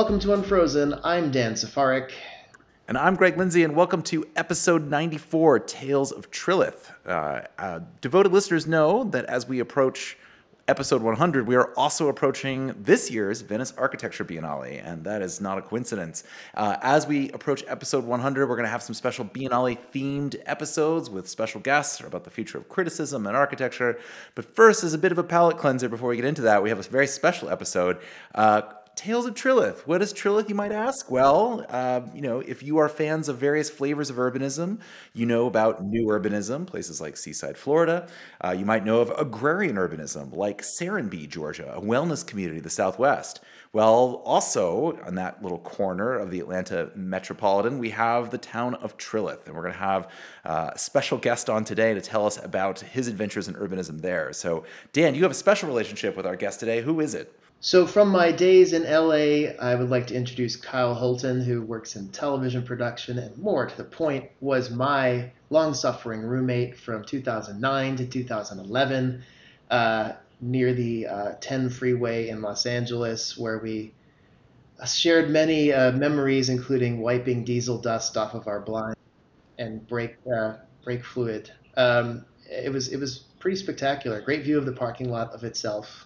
Welcome to Unfrozen. I'm Dan Safarik. And I'm Greg Lindsay, and welcome to episode 94, Tales of Trilith. Devoted listeners know that as we approach episode 100, we are also approaching this year's Venice Architecture Biennale, and that is not a coincidence. As we approach episode 100, we're going to have some special Biennale-themed episodes with special guests about the future of criticism and architecture. But first, as a bit of a palate cleanser before we get into that, we have a very special episode. Tales of Trilith. What is Trilith, you might ask? Well, if you are fans of various flavors of urbanism, you know about new urbanism, places like Seaside, Florida. You might know of agrarian urbanism, like Serenbe, Georgia, a wellness community in the Southwest. Well, also on that little corner of the Atlanta metropolitan, we have the town of Trilith, and we're going to have a special guest on today to tell us about his adventures in urbanism there. So, Dan, you have a special relationship with our guest today. Who is it? So, from my days in LA, I would like to introduce Kyle Holton, who works in television production and, more to the point, was my long suffering roommate from 2009 to 2011 near the 10 freeway in Los Angeles, where we shared many memories, including wiping diesel dust off of our blinds and brake fluid. It was pretty spectacular. Great view of the parking lot of itself.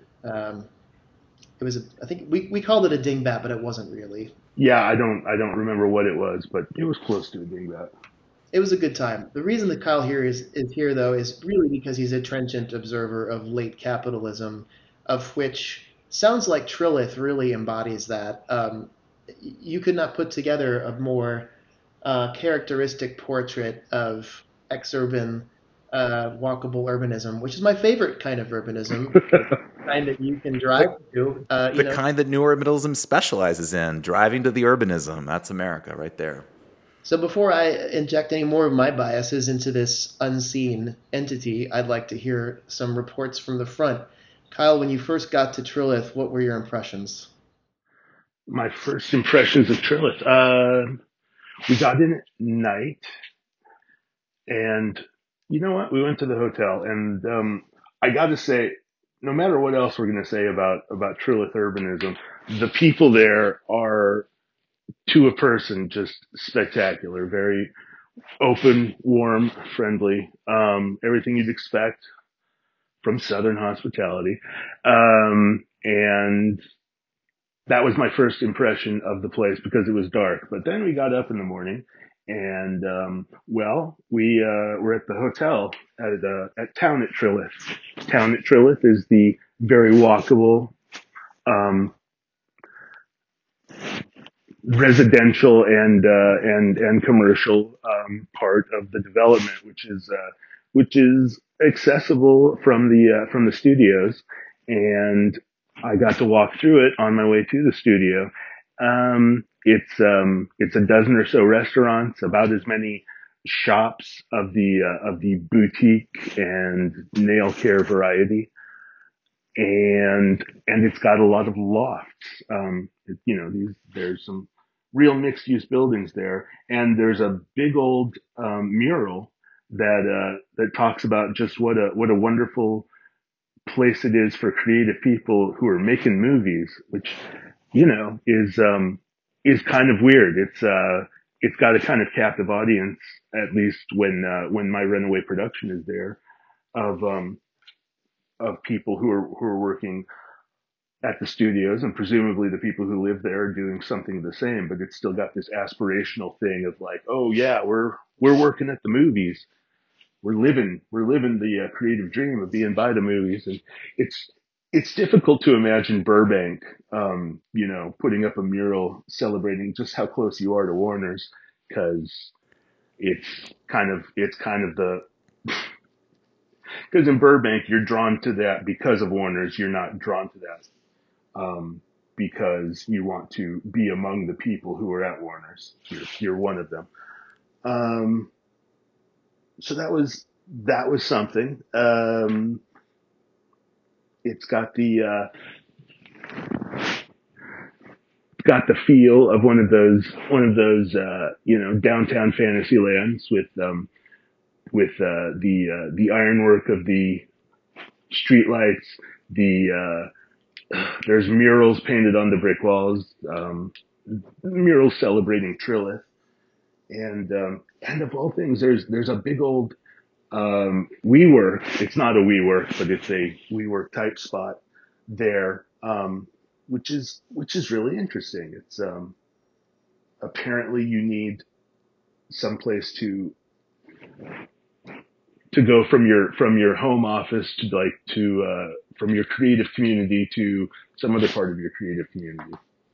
I think we called it a dingbat, but it wasn't really. Yeah, I don't remember what it was, but it was close to a dingbat. It was a good time. The reason that Kyle here is here though is really because he's a trenchant observer of late capitalism, of which sounds like Trilith really embodies that. You could not put together a more characteristic portrait of exurban, walkable urbanism, which is my favorite kind of urbanism, the kind that you can drive to. Kind that new urbanism specializes in, driving to the urbanism. That's America right there. So before I inject any more of my biases into this unseen entity, I'd like to hear some reports from the front. Kyle, when you first got to Trilith, what were your impressions? My first impressions of Trilith. We got in at night, and you know what? We went to the hotel, and I got to say, no matter what else we're going to say about Trilith urbanism, the people there are, to a person, just spectacular. Very open, warm, friendly. Everything you'd expect from Southern hospitality. And that was my first impression of the place because it was dark. But then we got up in the morning and, we were at the hotel at Town at Trilith. Town at Trilith is the very walkable, residential and commercial part of the development, which is accessible from the studios, and I got to walk through it on my way to the studio. It's a dozen or so restaurants, about as many shops of the boutique and nail care variety, and it's got a lot of lofts. There's some real mixed use buildings there, and there's a big old mural that talks about just what a wonderful place it is for creative people who are making movies, which is kind of weird. It's got a kind of captive audience, at least when My Runaway production is there, of people who are working at the studios, and presumably the people who live there are doing something the same, but it's still got this aspirational thing of like, oh yeah, we're working at the movies. We're living the creative dream of being by the movies. And it's difficult to imagine Burbank, putting up a mural celebrating just how close you are to Warner's, because it's kind of the, because in Burbank, you're drawn to that because of Warner's. You're not drawn to that because you want to be among the people who are at Warner's. You're one of them. So that was something. It's got the feel of one of those downtown fantasy lands with the ironwork of the streetlights, the there's murals painted on the brick walls, murals celebrating Trilith, and of all things, there's a big old WeWork. It's not a WeWork, but it's a WeWork type spot there, which is really interesting. It's apparently you need someplace to go from your home office to from your creative community to some other part of your creative community.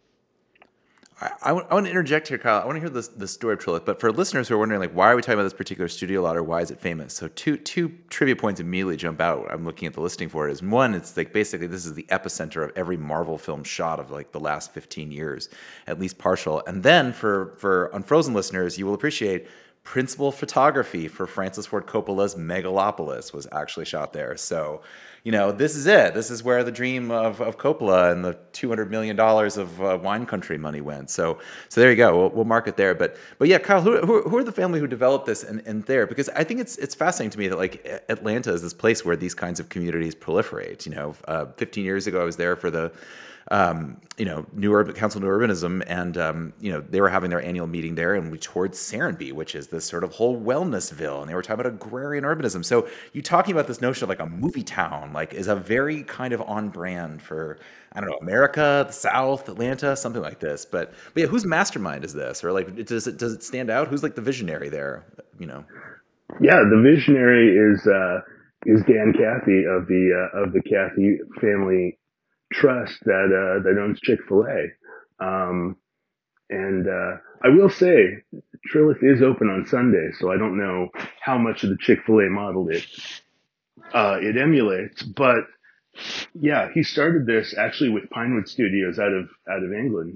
I want to interject here, Kyle. I want to hear the story of Trilith, but for listeners who are wondering, like, why are we talking about this particular studio lot, or why is it famous? So two trivia points immediately jump out. I'm looking at the listing for it. Is one, it's like basically this is the epicenter of every Marvel film shot of like the last 15 years, at least partial. And then for Unfrozen listeners, you will appreciate principal photography for Francis Ford Coppola's Megalopolis was actually shot there. So, this is it. This is where the dream of Coppola and the $200 million of wine country money went. So there you go. We'll mark it there. But yeah, Kyle, who are the family who developed this and there? Because I think it's fascinating to me that like Atlanta is this place where these kinds of communities proliferate. 15 years ago, I was there for the New Urban Council of New Urbanism, and they were having their annual meeting there, and we toured Serenbe, which is this sort of whole wellnessville, and they were talking about agrarian urbanism. So you talking about this notion of like a movie town, like is a very kind of on brand for, I don't know, America, the South, Atlanta, something like this. But yeah, whose mastermind is this, or like does it stand out? Who's like the visionary there? Yeah, the visionary is Dan Cathy of the Cathy family trust that owns Chick-fil-A. And I will say Trilith is open on Sunday, so I don't know how much of the Chick-fil-A model it emulates, but yeah, he started this actually with Pinewood Studios out of England.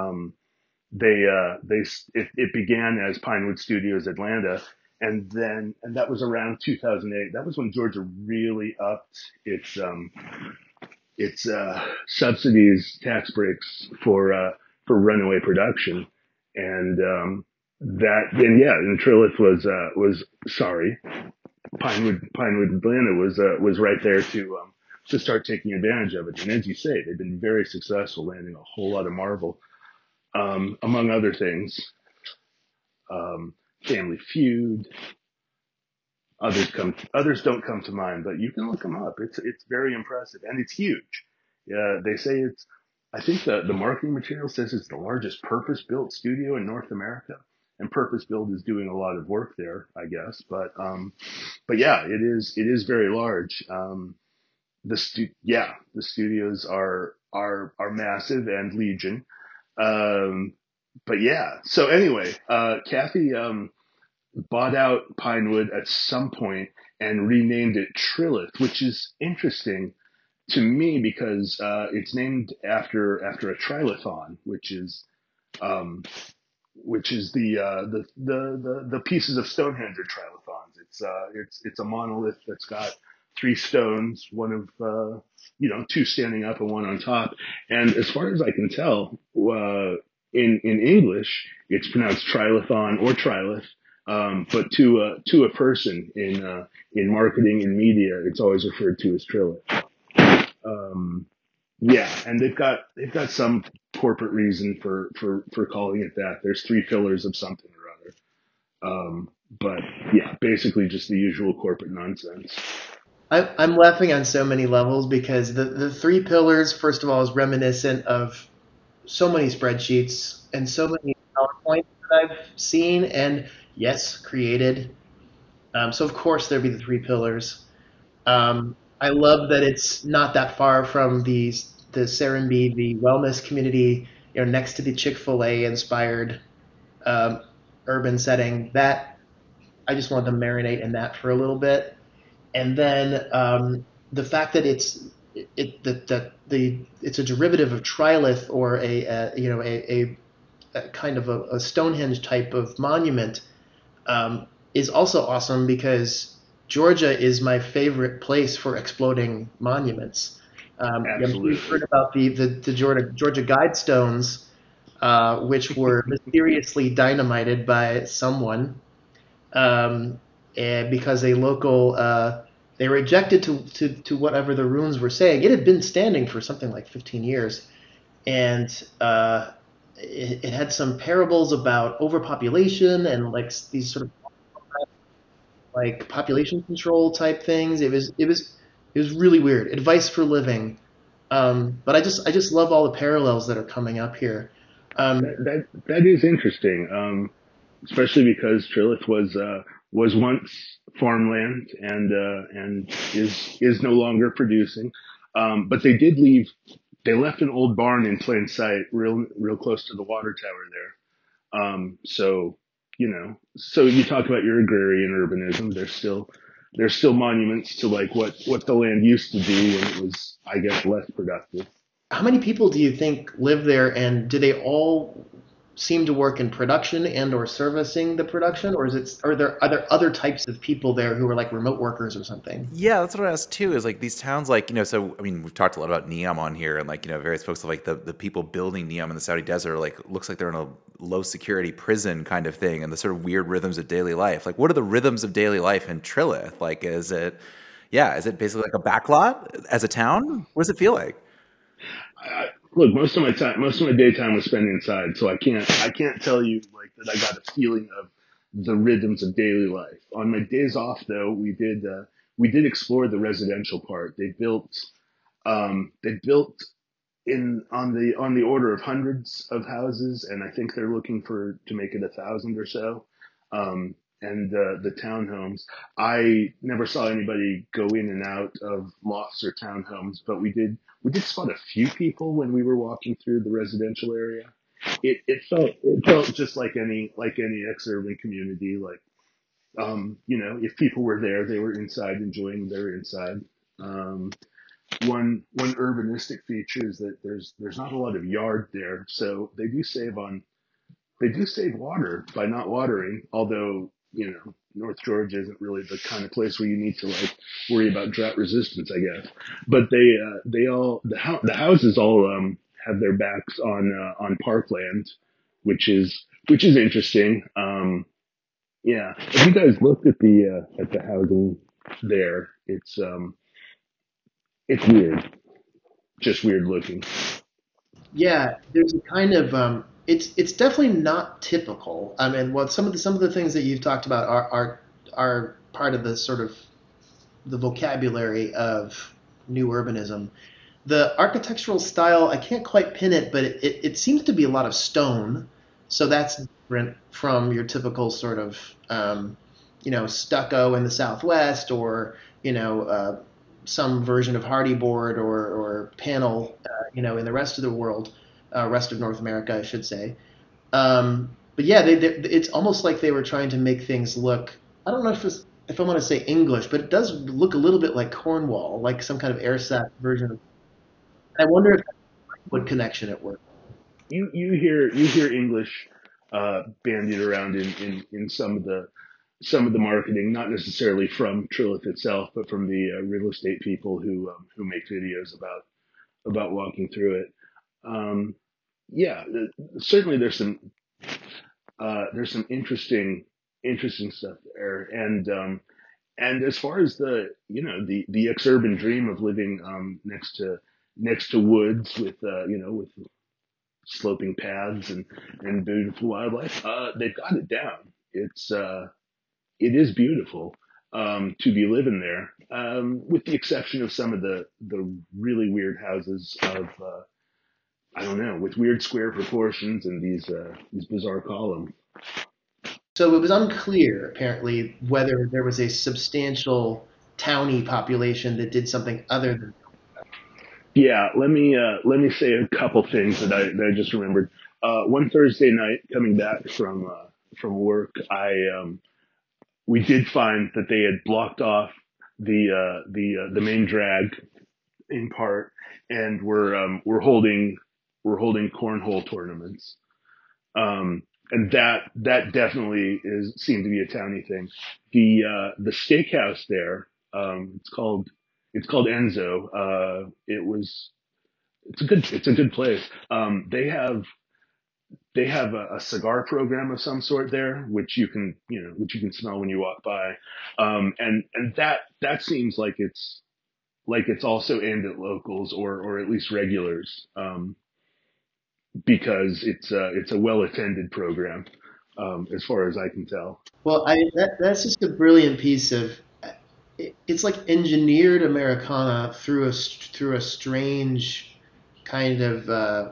It began as Pinewood Studios Atlanta, and that was around 2008. That was when Georgia really upped its subsidies, tax breaks for runaway production, and Trilith was sorry, Pinewood Atlanta was right there to start taking advantage of it. And as you say, they've been very successful, landing a whole lot of Marvel, among other things, Family Feud. Others don't come to mind, but you can look them up. It's very impressive, and it's huge. They say I think the marketing material says it's the largest purpose-built studio in North America, and purpose-built is doing a lot of work there, I guess. But yeah, it is very large. The studios are massive and legion. But yeah, so anyway, Cathy bought out Pinewood at some point and renamed it Trilith, which is interesting to me because it's named after a trilithon, which is the pieces of Stonehenge are trilithons. It's a monolith that's got three stones, one of two standing up and one on top. And as far as I can tell, in English, it's pronounced trilithon or trilith. But to a person in marketing and media, it's always referred to as Trilith. Yeah, and they've got some corporate reason for calling it that. There's three pillars of something or other. But yeah, basically just the usual corporate nonsense. I'm laughing on so many levels because the three pillars, first of all, is reminiscent of so many spreadsheets and so many PowerPoints that I've seen and yes, created. So of course there'd be the three pillars. I love that it's not that far from the Serenbe, the wellness community, next to the Chick-fil-A inspired urban setting. That I just wanted to marinate in that for a little bit, and then the fact that it's a derivative of trilith or a kind of a Stonehenge type of monument is also awesome because Georgia is my favorite place for exploding monuments. Absolutely. We've heard about the Georgia Guidestones, which were mysteriously dynamited by someone, and because a local They were ejected to whatever the runes were saying. It had been standing for something like 15 years, and it had some parables about overpopulation and like these sort of like population control type things. It was really weird. Advice for living. But I just love all the parallels that are coming up here. Um, That is interesting, especially because Trilith was once farmland and is no longer producing. But they did leave. They left an old barn in plain sight, real close to the water tower there. So so you talk about your agrarian urbanism. There's still monuments to like what the land used to be when it was, I guess, less productive. how many people do you think live there, and do they all seem to work in production and or servicing the production, or is it are there other types of people there who are like remote workers or something? Yeah, that's what I asked too. Is like these towns, like so I mean, we've talked a lot about Neom on here, and like various folks like the people building Neom in the Saudi desert, like looks like they're in a low security prison kind of thing, and the sort of weird rhythms of daily life. Like, what are the rhythms of daily life in Trilith? Like, is it basically like a backlot as a town? What does it feel like? Look, most of my daytime was spent inside, so I can't tell you like that I got a feeling of the rhythms of daily life. On my days off, though, we did explore the residential part. They built in on the order of hundreds of houses, and I think they're looking for to make it 1,000 or so. And the townhomes, I never saw anybody go in and out of lofts or townhomes, but we did spot a few people when we were walking through the residential area. It felt just like any ex-urban community. Like if people were there, they were inside enjoying their inside. Um, one urbanistic feature is that there's not a lot of yard there, so they do save water by not watering. Although North Georgia isn't really the kind of place where you need to like worry about drought resistance, I guess. But they all the houses all have their backs on parkland, which is interesting. Yeah, if you guys looked at the housing there, it's weird, just weird looking. Yeah, there's a kind of it's definitely not typical. I mean, well, some of the things that you've talked about are part of the sort of the vocabulary of new urbanism. The architectural style, I can't quite pin it, but it seems to be a lot of stone. So that's different from your typical sort of, stucco in the Southwest, or, some version of hardy board or panel, in the rest of the world, rest of North America, I should say. But yeah, it's almost like they were trying to make things look. I don't know if I want to say English, but it does look a little bit like Cornwall, like some kind of airsat version. I wonder if that's what connection it worked. You hear English bandied around in some of the marketing, not necessarily from Trilith itself, but from the real estate people who make videos about walking through it. Um, yeah, certainly there's some interesting stuff there, and as far as the ex-urban dream of living next to woods with sloping paths and beautiful wildlife, they've got it down. It is beautiful to be living there, with the exception of some of the really weird houses of I don't know, with weird square proportions and these bizarre columns. So it was unclear, apparently, whether there was a substantial townie population that did something other than. Yeah, let me say a couple things that I just remembered. One Thursday night, coming back from work, I we did find that they had blocked off the main drag in part, and we're holding cornhole tournaments. And that definitely seemed to be a towny thing. The steakhouse there, it's called Enzo. It's a good place. They have they have a cigar program of some sort there, which you can, which you can smell when you walk by. And that seems like it's also aimed at locals or at least regulars, because it's a well attended program, as far as I can tell. Well, that's just a brilliant piece of. It's like engineered Americana through a strange kind of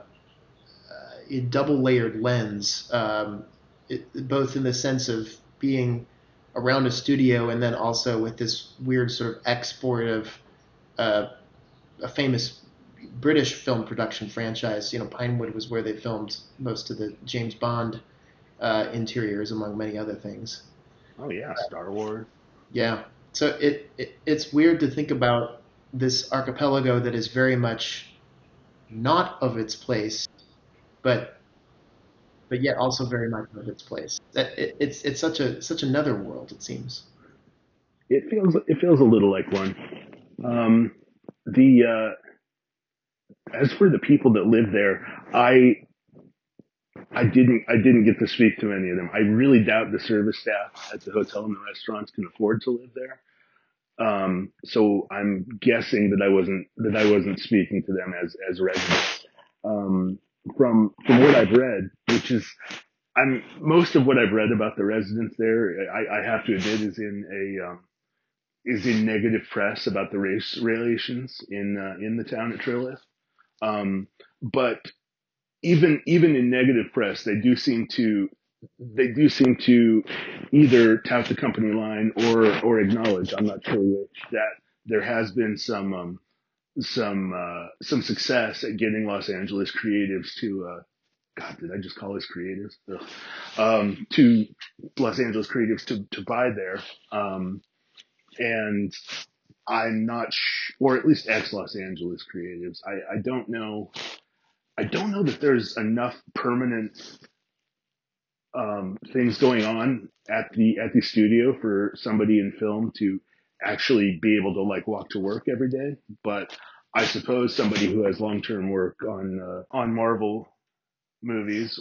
a double layered lens, both in the sense of being around a studio and then also with this weird sort of export of uh, a famous British film production franchise. Pinewood was where they filmed most of the James Bond interiors, among many other things. Oh yeah, Star Wars. Yeah. So it's weird to think about this archipelago that is very much not of its place, but yet also very much of its place. It's such another world, it seems. It feels a little like one. Um, the As for the people that live there, I didn't get to speak to any of them. I really doubt the service staff at the hotel and the restaurants can afford to live there. So I'm guessing that I wasn't speaking to them as residents. Um, from what I've read, which is I'm most of what I've read about the residents there, I have to admit, is in negative press about the race relations in the town at Trilith. But even in negative press, they do seem to either tout the company line or acknowledge, I'm not sure which, that there has been some success at getting Los Angeles creatives to God, did I just call us creatives? Ugh. To Los Angeles creatives to buy there, and I'm not or at least ex Los Angeles creatives. I don't know. I don't know that there's enough permanent things going on at the studio for somebody in film to actually be able to like walk to work every day. But I suppose somebody who has long term work on Marvel movies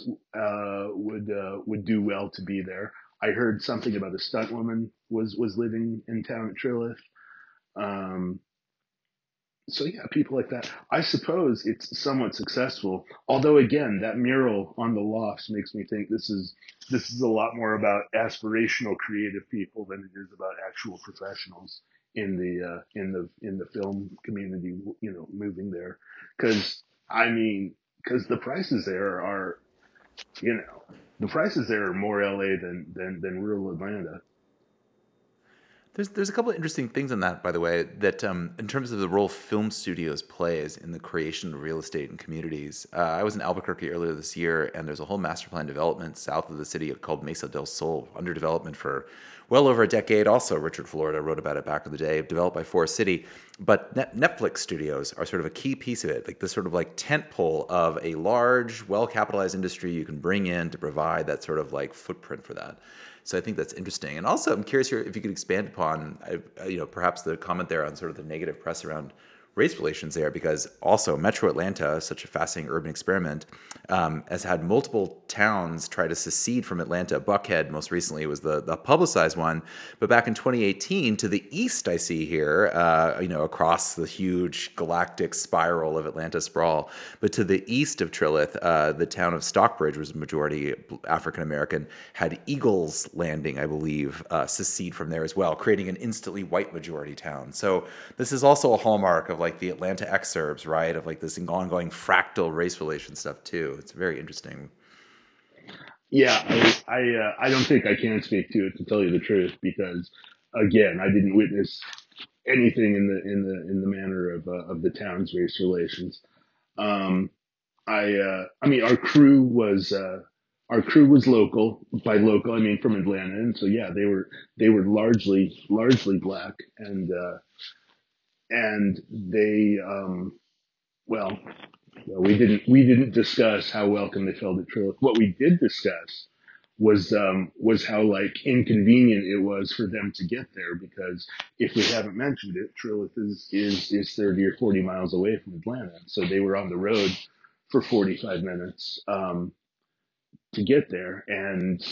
would do well to be there. I heard something about a stunt woman was living in town at Trilith. Um, so yeah, people like that. I suppose it's somewhat successful. Although again, that mural on the lofts makes me think this is a lot more about aspirational creative people than it is about actual professionals in the film community. Moving there, because because the prices there are you know the prices there are more LA than rural Atlanta. There's a couple of interesting things on that, by the way, that in terms of the role film studios plays in the creation of real estate and communities. I was in Albuquerque earlier this year, and there's a whole master plan development south of the city called Mesa del Sol, under development for well over a decade. Also, Richard Florida wrote about it back in the day, developed by Forest City. But Netflix studios are sort of a key piece of it, like this sort of like tent pole of a large, well-capitalized industry you can bring in to provide that sort of like footprint for that. So I think that's interesting. And also, I'm curious here if you could expand upon, perhaps the comment there on sort of the negative press around race relations there, because also Metro Atlanta, such a fascinating urban experiment, has had multiple towns try to secede from Atlanta. Buckhead, most recently, was the publicized one. But back in 2018, to the east, I see here, across the huge galactic spiral of Atlanta sprawl, but to the east of Trilith, the town of Stockbridge was majority African American, had Eagles Landing, I believe, secede from there as well, creating an instantly white majority town. So this is also a hallmark of like the Atlanta exurbs, right? Of like this ongoing fractal race relation stuff too. It's very interesting. Yeah, I don't think I can speak to it, to tell you the truth, because again, I didn't witness anything in the manner of the town's race relations. Um, I mean, our crew was local. By local, I mean from Atlanta, and so yeah, they were largely black, and they well, we didn't discuss how welcome they felt at Trilith. What we did discuss was how like inconvenient it was for them to get there, because if we haven't mentioned it, Trilith is 30 or 40 miles away from Atlanta, so they were on the road for 45 minutes. to get there, and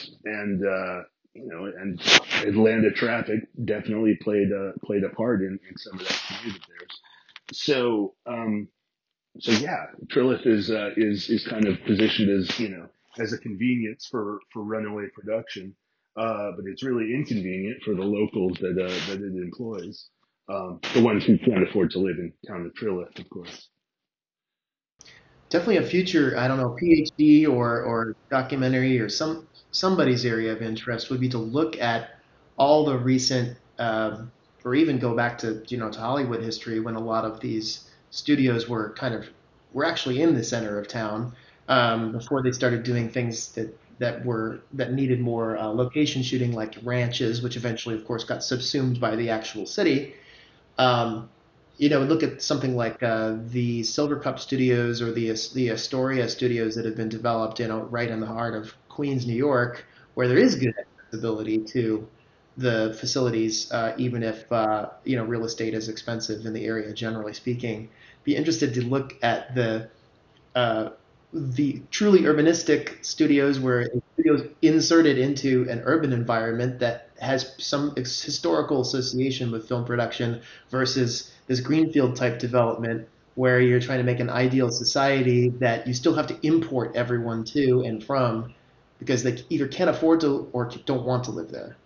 and Atlanta traffic definitely played a part in some of that commute of theirs. So yeah, Trilith is kind of positioned as as a convenience for runaway production, but it's really inconvenient for the locals that it employs, the ones who can't afford to live in town of Trilith, of course. Definitely a future, I don't know, PhD or documentary or somebody's area of interest would be to look at all the recent, or even go back to to Hollywood history when a lot of these studios were actually in the center of town, before they started doing things that needed more location shooting, like ranches, which eventually, of course, got subsumed by the actual city. Um, Look at something like the Silver Cup Studios or the Astoria Studios that have been developed, right in the heart of Queens, New York, where there is good accessibility to the facilities, even if real estate is expensive in the area, generally speaking. Be interested to look at uh, the truly urbanistic studios, where a studio is inserted into an urban environment that has some historical association with film production, versus this greenfield type development where you're trying to make an ideal society that you still have to import everyone to and from, because they either can't afford to or don't want to live there.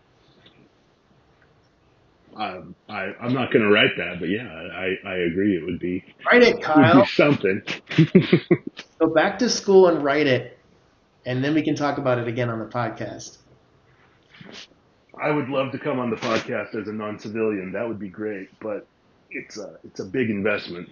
I'm not going to write that, but yeah, I agree. It Write it, would be Kyle. something. Go back to school and write it, and then we can talk about it again on the podcast. I would love to come on the podcast as a non-civilian. That would be great, but it's a big investment.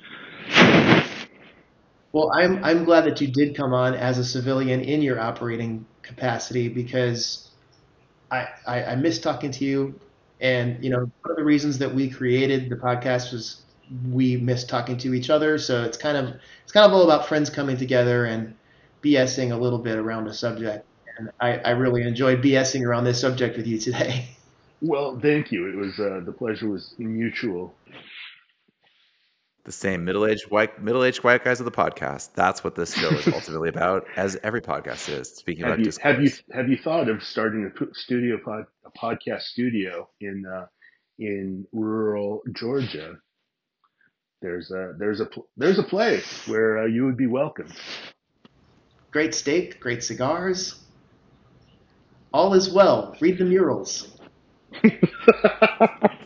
Well, I'm glad that you did come on as a civilian in your operating capacity, because I miss talking to you. And one of the reasons that we created the podcast was we miss talking to each other. So it's kind of all about friends coming together and BSing a little bit around a subject. And I really enjoyed BSing around this subject with you today. Well, thank you. It was the pleasure was mutual. The same middle-aged white guys of the podcast. That's what this show is ultimately about, as every podcast is. Speaking Have about you have you discourse. have you thought of starting a podcast studio in rural Georgia? There's a place where you would be welcome. Great steak, great cigars. All is well. Read the murals.